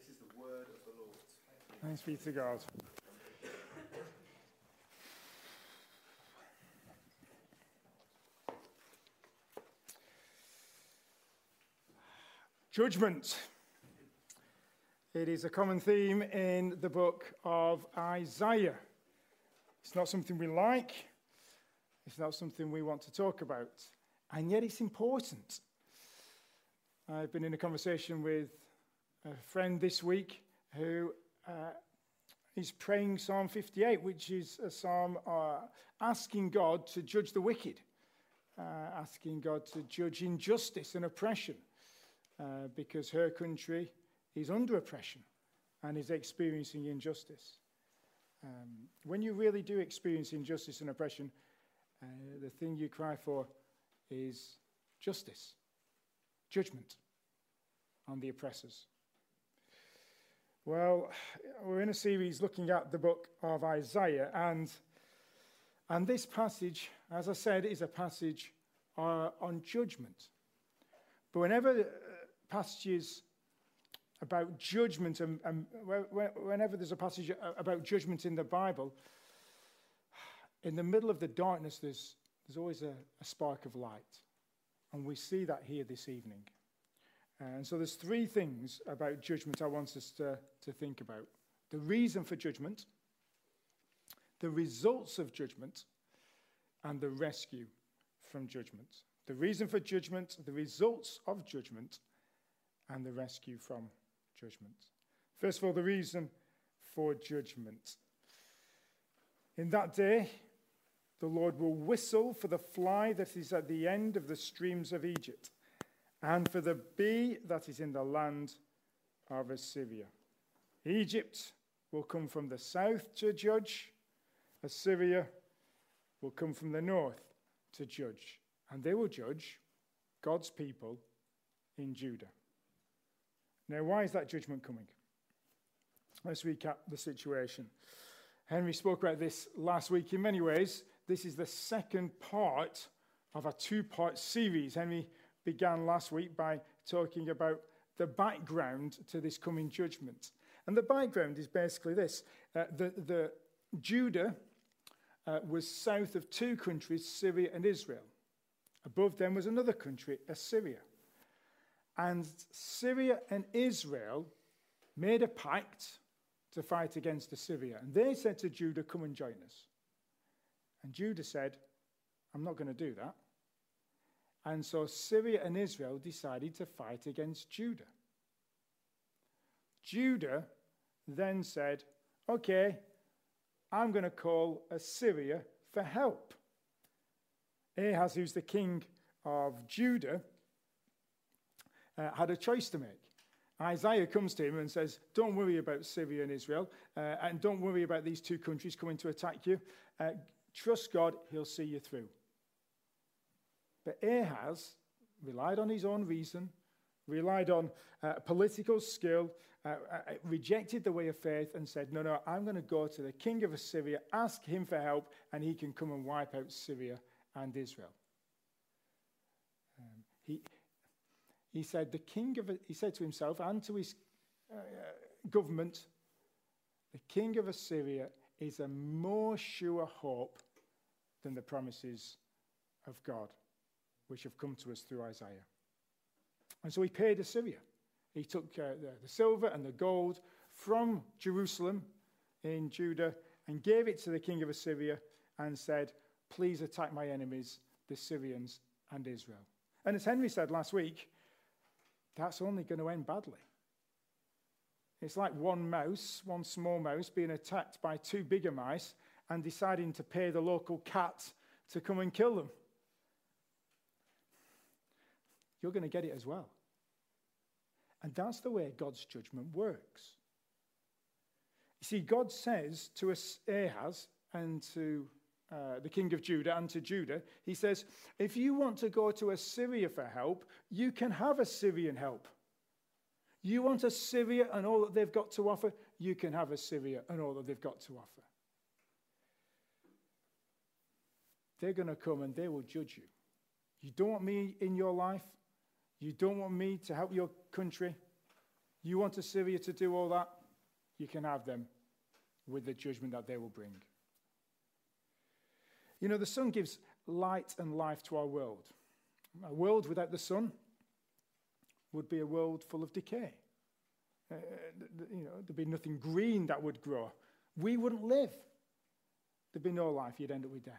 This is the word of the Lord. Thanks be to God. Judgment. It is a common theme in the book of Isaiah. It's not something we like. It's not something we want to talk about. And yet it's important. I've been in a conversation with a friend this week who is praying Psalm 58, which is a psalm asking God to judge the wicked, asking God to judge injustice and oppression, because her country is under oppression and is experiencing injustice. When you really do experience injustice and oppression, the thing you cry for is justice, judgment on the oppressors. Well, we're in a series looking at the book of Isaiah, and this passage, as I said, is a passage on judgment. But whenever passages about judgment, and whenever there's a passage about judgment in the Bible, in the middle of the darkness, there's always a spark of light. And we see that here this evening. And so there's three things about judgment I want us to think about. The reason for judgment, the results of judgment, and the rescue from judgment. The reason for judgment, the results of judgment, and the rescue from judgment. First of all, the reason for judgment. In that day, the Lord will whistle for the fly that is at the end of the streams of Egypt, and for the bee that is in the land of Assyria. Egypt will come from the south to judge. Assyria will come from the north to judge. And they will judge God's people in Judah. Now, why is that judgment coming? Let's recap the situation. Henry spoke about this last week. In many ways, this is the second part of a two-part series. Henry began last week by talking about the background to this coming judgment. And the background is basically this. The Judah was south of two countries, Syria and Israel. Above them was another country, Assyria. And Syria and Israel made a pact to fight against Assyria. And they said to Judah, come and join us. And Judah said, I'm not going to do that. And so Syria and Israel decided to fight against Judah. Judah then said, okay, I'm going to call Assyria for help. Ahaz, who's the king of Judah, had a choice to make. Isaiah comes to him and says, don't worry about Syria and Israel, and don't worry about these two countries coming to attack you. Trust God, he'll see you through. But Ahaz relied on his own reason, relied on political skill, rejected the way of faith and said, no, I'm going to go to the king of Assyria, ask him for help, and he can come and wipe out Syria and Israel. He said to himself and to his government, the king of Assyria is a more sure hope than the promises of God, which have come to us through Isaiah. And so he paid Assyria. He took the silver and the gold from Jerusalem in Judah and gave it to the king of Assyria and said, please attack my enemies, the Syrians and Israel. And as Henry said last week, that's only going to end badly. It's like one small mouse, being attacked by two bigger mice and deciding to pay the local cat to come and kill them. You're going to get it as well. And that's the way God's judgment works. You see, God says to Ahaz and to the king of Judah and to Judah, he says, if you want to go to Assyria for help, you can have Assyrian help. You want Assyria and all that they've got to offer, you can have Assyria and all that they've got to offer. They're going to come and they will judge you. You don't want me in your life. You don't want me to help your country. You want Assyria to do all that? You can have them with the judgment that they will bring. You know, the sun gives light and life to our world. A world without the sun would be a world full of decay. There'd be nothing green that would grow. We wouldn't live. There'd be no life. You'd end up with death.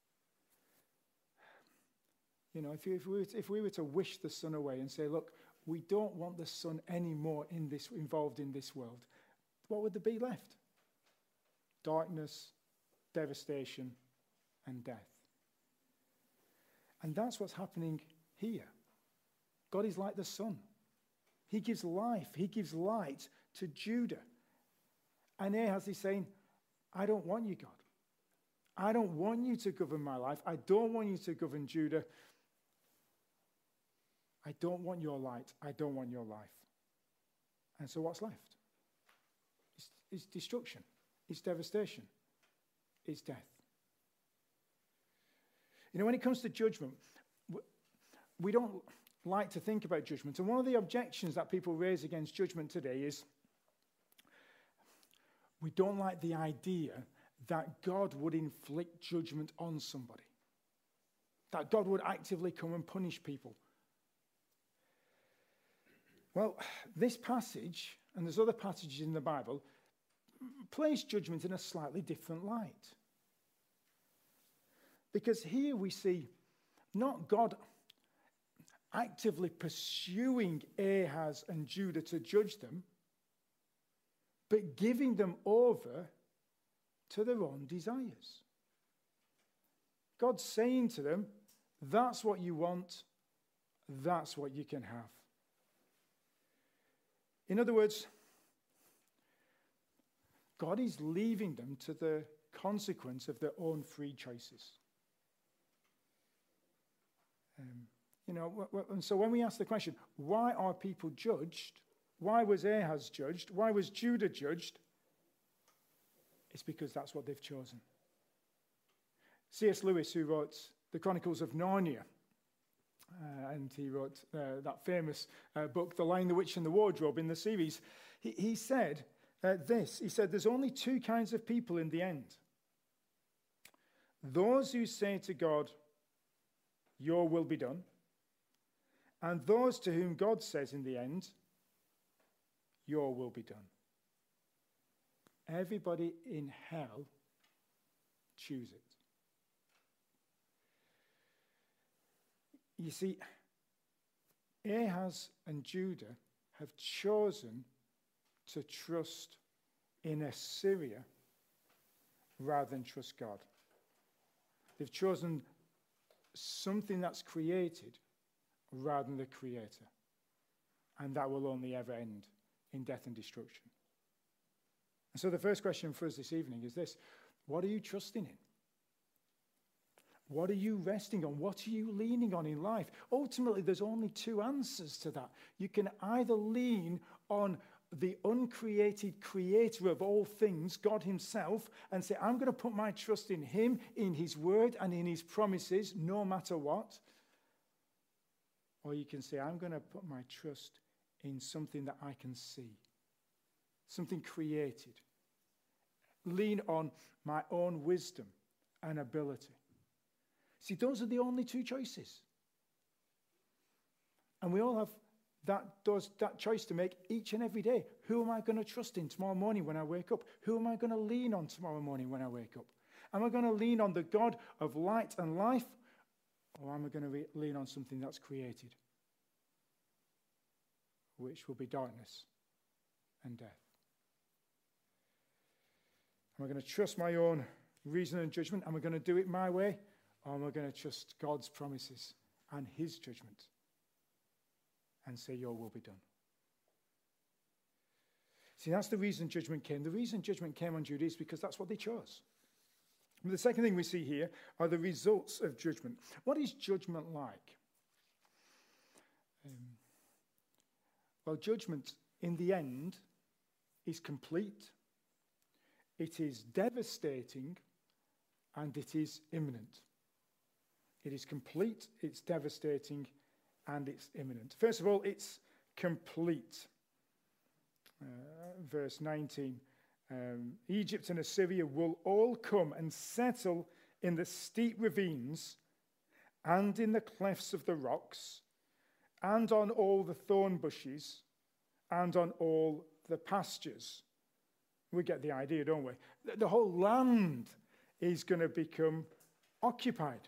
You know, if we were to wish the sun away and say, look, we don't want the sun anymore involved in this world, what would there be left? Darkness, devastation, and death. And that's what's happening here. God is like the sun. He gives life. He gives light to Judah. And Ahaz is saying, I don't want you, God. I don't want you to govern my life. I don't want you to govern Judah. I don't want your light. I don't want your life. And so what's left? It's destruction. It's devastation. It's death. You know, when it comes to judgment, we don't like to think about judgment. And one of the objections that people raise against judgment today is we don't like the idea that God would inflict judgment on somebody, that God would actively come and punish people. Well, this passage, and there's other passages in the Bible, place judgment in a slightly different light. Because here we see not God actively pursuing Ahaz and Judah to judge them, but giving them over to their own desires. God's saying to them, that's what you want, that's what you can have. In other words, God is leaving them to the consequence of their own free choices. And so when we ask the question, why are people judged? Why was Ahaz judged? Why was Judah judged? It's because that's what they've chosen. C.S. Lewis, who wrote the Chronicles of Narnia, and he wrote that famous book, The Lion, the Witch, and the Wardrobe, in the series, he said this. He said, there's only two kinds of people in the end. Those who say to God, your will be done, and those to whom God says in the end, your will be done. Everybody in hell choose it. You see, Ahaz and Judah have chosen to trust in Assyria rather than trust God. They've chosen something that's created rather than the Creator. And that will only ever end in death and destruction. And so the first question for us this evening is this: what are you trusting in? What are you resting on? What are you leaning on in life? Ultimately, there's only two answers to that. You can either lean on the uncreated creator of all things, God himself, and say, I'm going to put my trust in him, in his word, and in his promises, no matter what. Or you can say, I'm going to put my trust in something that I can see, something created. Lean on my own wisdom and ability. See, those are the only two choices. And we all have that choice to make each and every day. Who am I going to trust in tomorrow morning when I wake up? Who am I going to lean on tomorrow morning when I wake up? Am I going to lean on the God of light and life? Or am I going to lean on something that's created, which will be darkness and death? Am I going to trust my own reason and judgment? Am I going to do it my way? Or am I going to trust God's promises and his judgment and say, your will be done? See, that's the reason judgment came. The reason judgment came on Judah is because that's what they chose. And the second thing we see here are the results of judgment. What is judgment like? Well, judgment in the end is complete, it is devastating, and it is imminent. It is complete, it's devastating, and it's imminent. First of all, it's complete. verse 19. Egypt and Assyria will all come and settle in the steep ravines and in the clefts of the rocks and on all the thorn bushes and on all the pastures. We get the idea, don't we? The whole land is going to become occupied.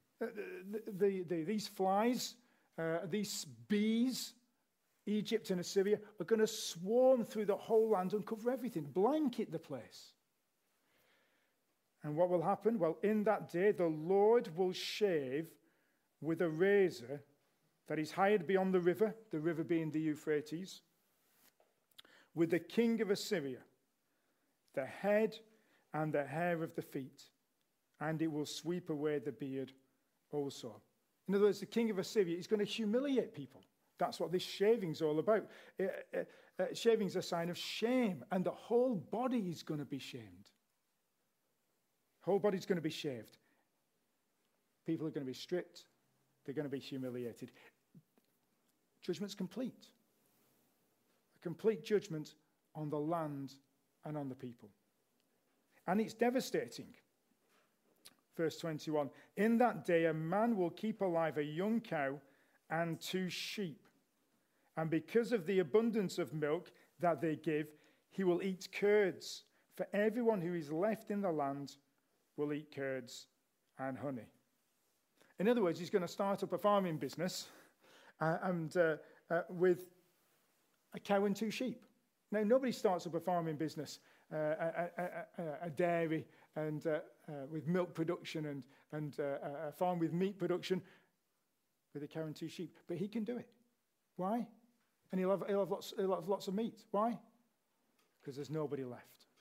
These flies, these bees, Egypt and Assyria, are going to swarm through the whole land and cover everything, blanket the place. And what will happen? Well, in that day, the Lord will shave with a razor that is hired beyond the river being the Euphrates, with the king of Assyria, the head and the hair of the feet, and it will sweep away the beard also. In other words, the king of Assyria is going to humiliate people. That's what this shaving's all about. Shaving's a sign of shame, and the whole body is going to be shamed. Whole body's going to be shaved. People are going to be stripped. They're going to be humiliated. Judgment's complete. A complete judgment on the land and on the people. And it's devastating. Verse 21, in that day a man will keep alive a young cow and 2 sheep. And because of the abundance of milk that they give, he will eat curds. For everyone who is left in the land will eat curds and honey. In other words, he's going to start up a farming business with a cow and 2 sheep. Now, nobody starts up a farming business, a dairy and with milk production and a farm with meat production with a cow and 2 sheep. But he can do it. Why? And he'll have lots of meat. Why? Because there's nobody left.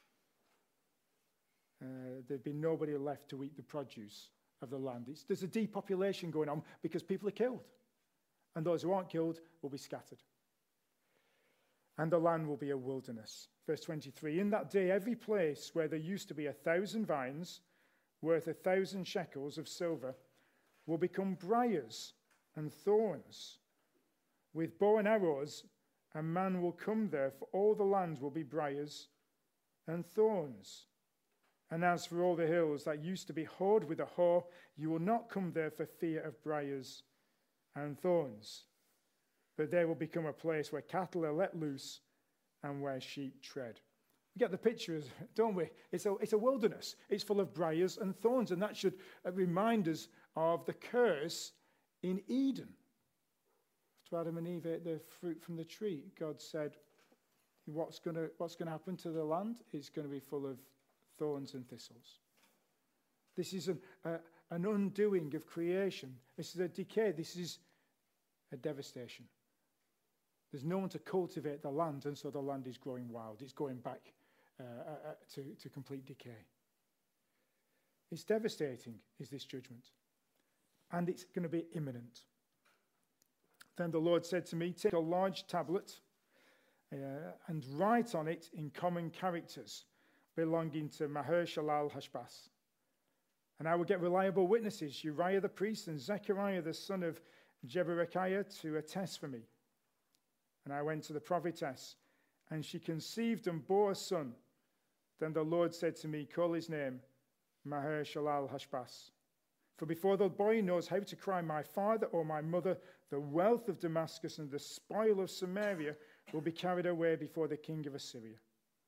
There'd be nobody left to eat the produce of the land. There's a depopulation going on because people are killed. And those who aren't killed will be scattered. And the land will be a wilderness. Verse 23, in that day every place where there used to be 1,000 vines worth 1,000 shekels of silver will become briars and thorns. With bow and arrows, a man will come there, for all the land will be briars and thorns. And as for all the hills that used to be hoed with a hoe, you will not come there for fear of briars and thorns. But there will become a place where cattle are let loose and where sheep tread. We get the picture, don't we? It's a wilderness. It's full of briars and thorns, and that should remind us of the curse in Eden. After Adam and Eve ate the fruit from the tree, God said, what's going to happen to the land? It's going to be full of thorns and thistles. This is an undoing of creation. This is a decay. This is a devastation. There's no one to cultivate the land, and so the land is growing wild. It's going back to complete decay. It's devastating, is this judgment. And it's going to be imminent. Then the Lord said to me, take a large tablet and write on it in common characters belonging to Maher-shalal-Hash-Baz. And I will get reliable witnesses, Uriah the priest and Zechariah the son of Jeberechiah, to attest for me. And I went to the prophetess, and she conceived and bore a son. Then the Lord said to me, call his name Maher-shalal-Hash-Baz. For before the boy knows how to cry, my father or my mother, the wealth of Damascus and the spoil of Samaria will be carried away before the king of Assyria.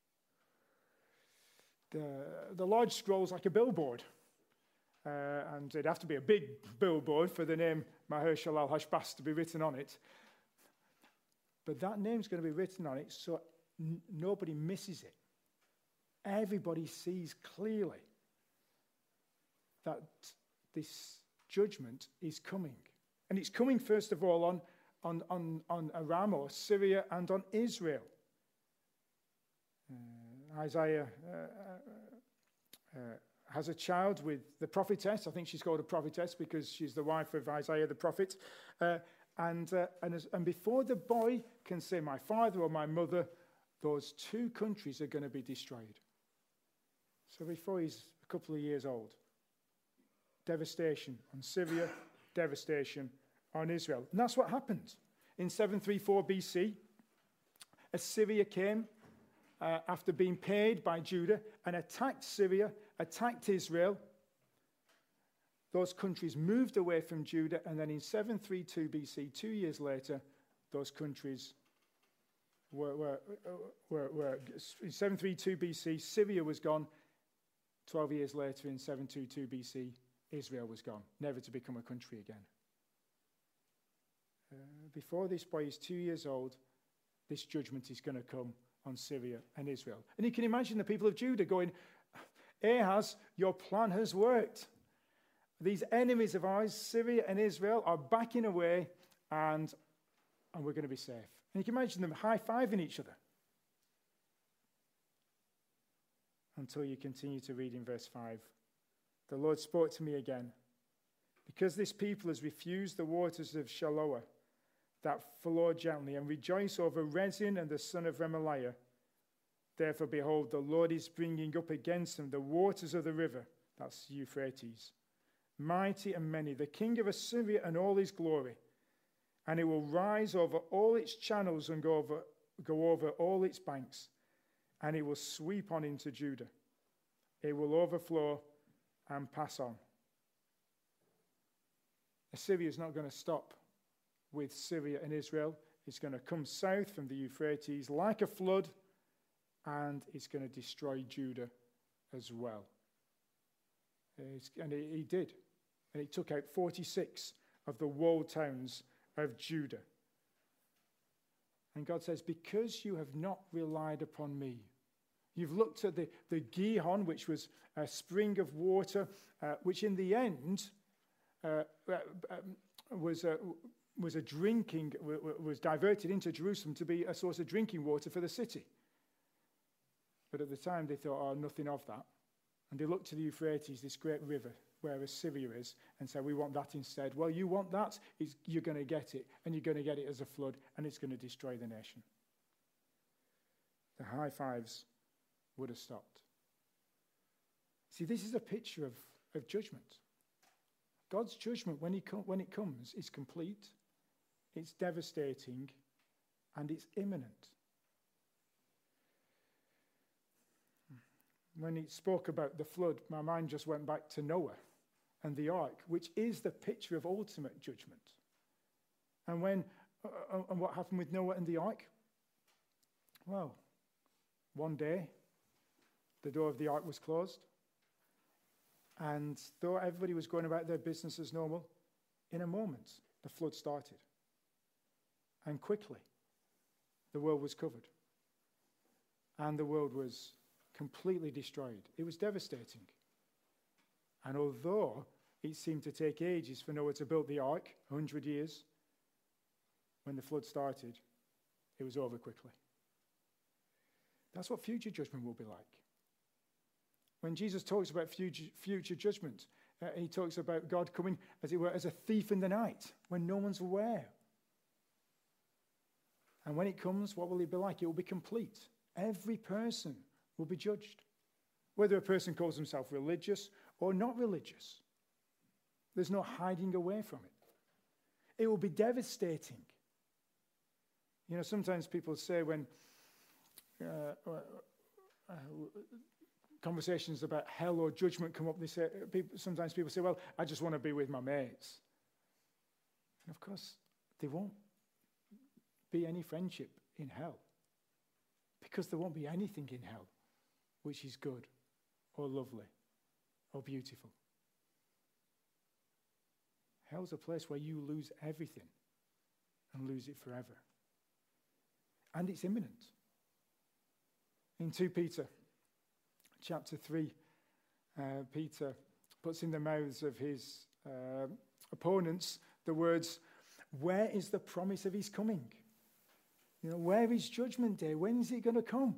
The large scroll's like a billboard. And it'd have to be a big billboard for the name Maher-shalal-Hash-Baz to be written on it. But that name's going to be written on it so nobody misses it. Everybody sees clearly that this judgment is coming. And it's coming, first of all, on Aram or Syria and on Israel. Isaiah has a child with the prophetess. I think she's called a prophetess because she's the wife of Isaiah the prophet. And before the boy can say, my father or my mother, those 2 countries are going to be destroyed. So before he's a couple of years old, devastation on Syria, devastation on Israel. And that's what happened. In 734 BC, Assyria came after being paid by Judah, and attacked Syria, attacked Israel. Those countries moved away from Judah, and then in 732 BC, 2 years later, those countries were in 732 BC, Syria was gone. 12 years later, in 722 BC, Israel was gone, never to become a country again. Before this boy is 2 years old, this judgment is going to come on Syria and Israel. And you can imagine the people of Judah going, Ahaz, your plan has worked. These enemies of ours, Syria and Israel, are backing away, and we're going to be safe. And you can imagine them high-fiving each other. Until you continue to read in verse 5. The Lord spoke to me again. Because this people has refused the waters of Shiloah that flow gently, and rejoice over Rezin and the son of Remaliah, therefore, behold, the Lord is bringing up against them the waters of the river, that's Euphrates, mighty and many, the king of Assyria and all his glory. And it will rise over all its channels and go over all its banks, and it will sweep on into Judah. It will overflow and pass on. Assyria is not going to stop with Syria and Israel. It's going to come south from the Euphrates like a flood, and it's going to destroy Judah as well. And he did. And he took out 46 of the walled towns of Judah. And God says, because you have not relied upon me, you've looked at the Gihon, which was a spring of water, which in the end was diverted into Jerusalem to be a source of drinking water for the city. But at the time they thought, nothing of that. And they looked to the Euphrates, this great river, where Assyria is, and said, we want that instead. Well, you want that? You're going to get it, and you're going to get it as a flood, and it's going to destroy the nation. The high fives would have stopped. See, this is a picture of judgment. God's judgment, when it comes, is complete, it's devastating, and it's imminent. When he spoke about the flood, my mind just went back to Noah and the ark, which is the picture of ultimate judgment. And what happened with Noah and the ark? Well, one day, the door of the ark was closed. And though everybody was going about their business as normal, in a moment, the flood started. And quickly, the world was covered. And the world was completely destroyed. It was devastating. And although it seemed to take ages for Noah to build the ark, 100 years, when the flood started, it was over quickly. That's what future judgment will be like. When Jesus talks about future judgment, he talks about God coming, as it were, as a thief in the night, when no one's aware. And when it comes, what will it be like? It will be complete. Every person will be judged, whether a person calls himself religious or not religious. There's no hiding away from it. It will be devastating. You know, sometimes people say when conversations about hell or judgment come up, sometimes people say, well, I just want to be with my mates. And of course, there won't be any friendship in hell, because there won't be anything in hell which is good or lovely or beautiful. Hell's a place where you lose everything and lose it forever. And it's imminent. In 2 Peter chapter 3, Peter puts in the mouths of his opponents the words, where is the promise of his coming? You know, where is Judgment Day? When is it going to come?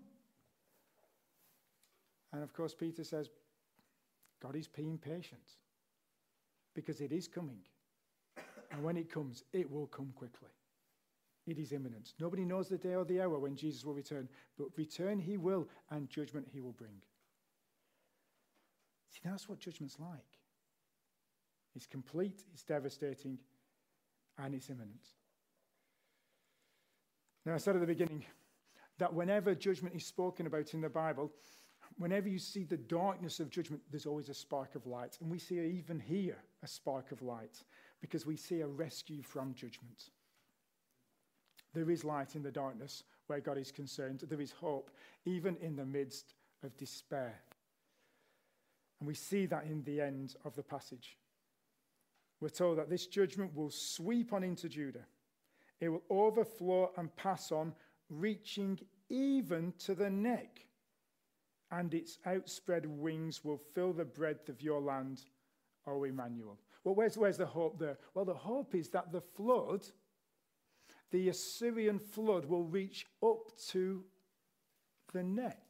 And of course, Peter says, God is being patient, because it is coming. And when it comes, it will come quickly. It is imminent. Nobody knows the day or the hour when Jesus will return, but return he will, and judgment he will bring. See, that's what judgment's like. It's complete, it's devastating, and it's imminent. Now, I said at the beginning, that whenever judgment is spoken about in the Bible, whenever you see the darkness of judgment, there's always a spark of light. And we see even here a spark of light because we see a rescue from judgment. There is light in the darkness where God is concerned. There is hope, even in the midst of despair. And we see that in the end of the passage. We're told that this judgment will sweep on into Judah. It will overflow and pass on, reaching even to the neck. And its outspread wings will fill the breadth of your land, O Emmanuel. Well, where's the hope there? Well, the hope is that the flood, the Assyrian flood, will reach up to the neck.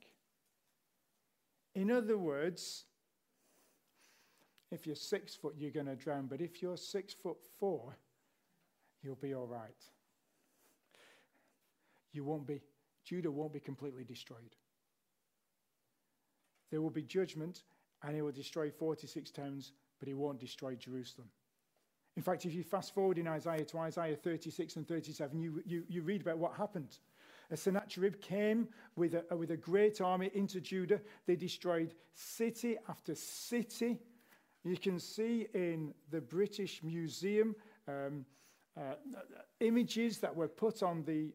In other words, if you're 6 foot, you're going to drown. But if you're 6'4", you'll be all right. Judah won't be completely destroyed. There will be judgment, and it will destroy 46 towns, but it won't destroy Jerusalem. In fact, if you fast forward in Isaiah to Isaiah 36 and 37, you read about what happened. Sennacherib came with a great army into Judah. They destroyed city after city. You can see in the British Museum images that were put on the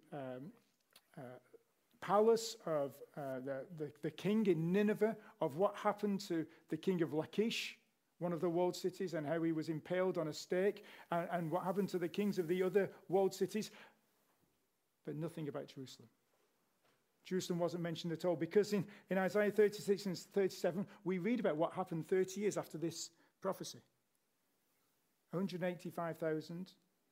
palace of the king in Nineveh of what happened to the king of Lachish, one of the walled cities, and how he was impaled on a stake, and what happened to the kings of the other walled cities, but nothing about Jerusalem. Jerusalem wasn't mentioned at all, because in Isaiah 36 and 37, we read about what happened 30 years after this prophecy. 185,000,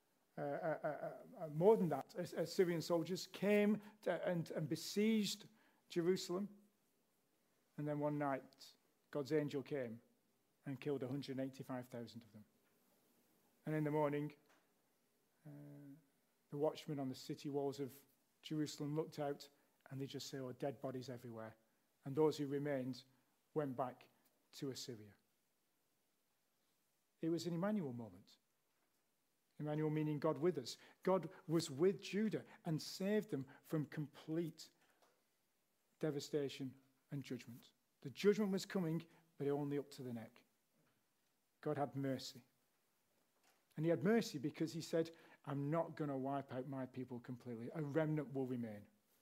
more than that, Assyrian soldiers came and besieged Jerusalem. And then one night, God's angel came and killed 185,000 of them. And in the morning, the watchmen on the city walls of Jerusalem looked out, and they just saw dead bodies everywhere. And those who remained went back to Assyria. It was an Emmanuel moment. Emmanuel meaning God with us. God was with Judah and saved them from complete devastation and judgment. The judgment was coming, but only up to the neck. God had mercy. And he had mercy because he said, I'm not going to wipe out my people completely. A remnant will remain.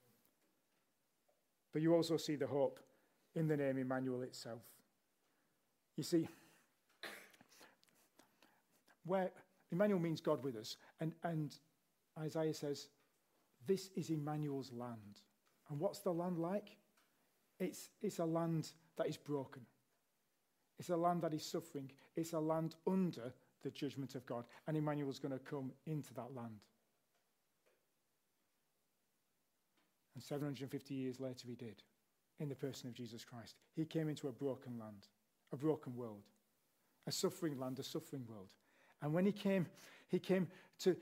But you also see the hope in the name Emmanuel itself. You see, where Emmanuel means God with us, and Isaiah says, this is Emmanuel's land. And what's the land like? It's a land that is broken. It's a land that is suffering. It's a land under the judgment of God. And Emmanuel's going to come into that land. And 750 years later he did, in the person of Jesus Christ. He came into a broken land, a broken world, a suffering land, a suffering world. And when he came to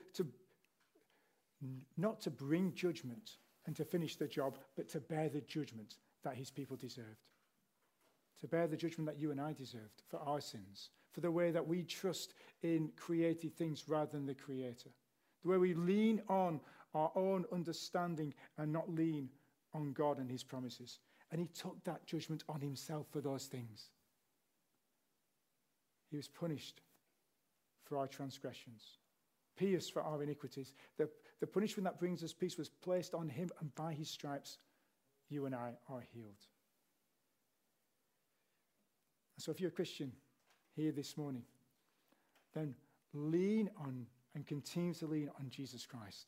not to bring judgment and to finish the job, but to bear the judgment that his people deserved. To bear the judgment that you and I deserved for our sins, for the way that we trust in created things rather than the Creator. The way we lean on our own understanding and not lean on God and his promises. And he took that judgment on himself for those things. He was punished for our transgressions, pierced for our iniquities. The punishment that brings us peace was placed on him, and by his stripes you and I are healed. And so if you're a Christian here this morning, then lean on and continue to lean on Jesus Christ.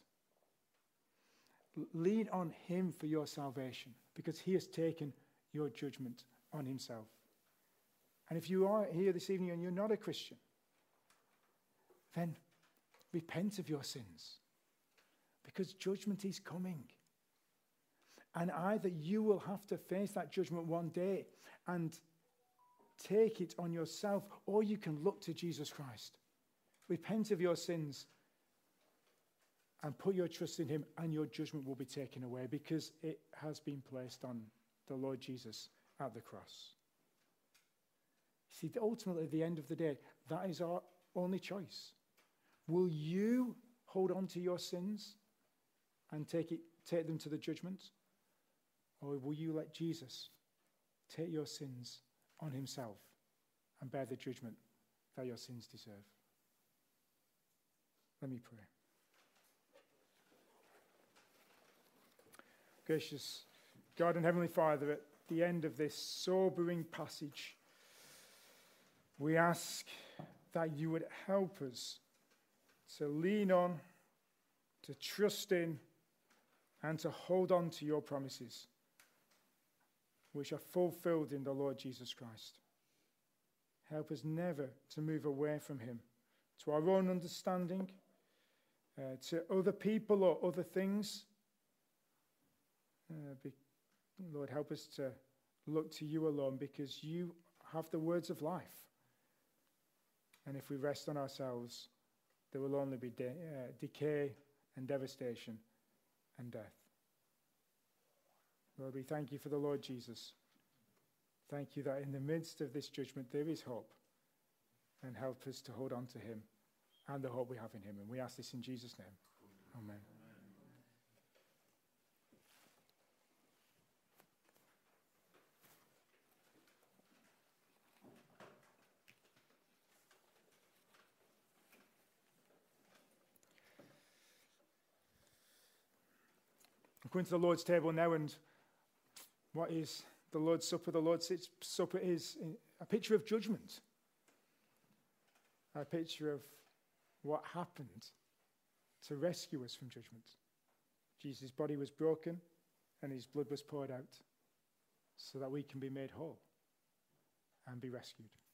Lean on him for your salvation, because he has taken your judgment on himself. And if you are here this evening and you're not a Christian, then repent of your sins, because judgment is coming. And either you will have to face that judgment one day and take it on yourself, or you can look to Jesus Christ. Repent of your sins and put your trust in him, and your judgment will be taken away, because it has been placed on the Lord Jesus at the cross. See, ultimately, at the end of the day, that is our only choice. Will you hold on to your sins and take them to the judgment? Or will you let Jesus take your sins on himself and bear the judgment that your sins deserve? Let me pray. Gracious God and Heavenly Father, at the end of this sobering passage, we ask that you would help us to lean on, to trust in, and to hold on to your promises, which are fulfilled in the Lord Jesus Christ. Help us never to move away from him, to our own understanding, to other people or other things. Lord, help us to look to you alone, because you have the words of life. And if we rest on ourselves, there will only be decay and devastation and death. Lord, we thank you for the Lord Jesus. Thank you that in the midst of this judgment there is hope, and help us to hold on to him and the hope we have in him. And we ask this in Jesus' name. Amen. I'm going to the Lord's table now, and what is the Lord's Supper? The Lord's Supper is a picture of judgment, a picture of what happened to rescue us from judgment. Jesus' body was broken and his blood was poured out so that we can be made whole and be rescued.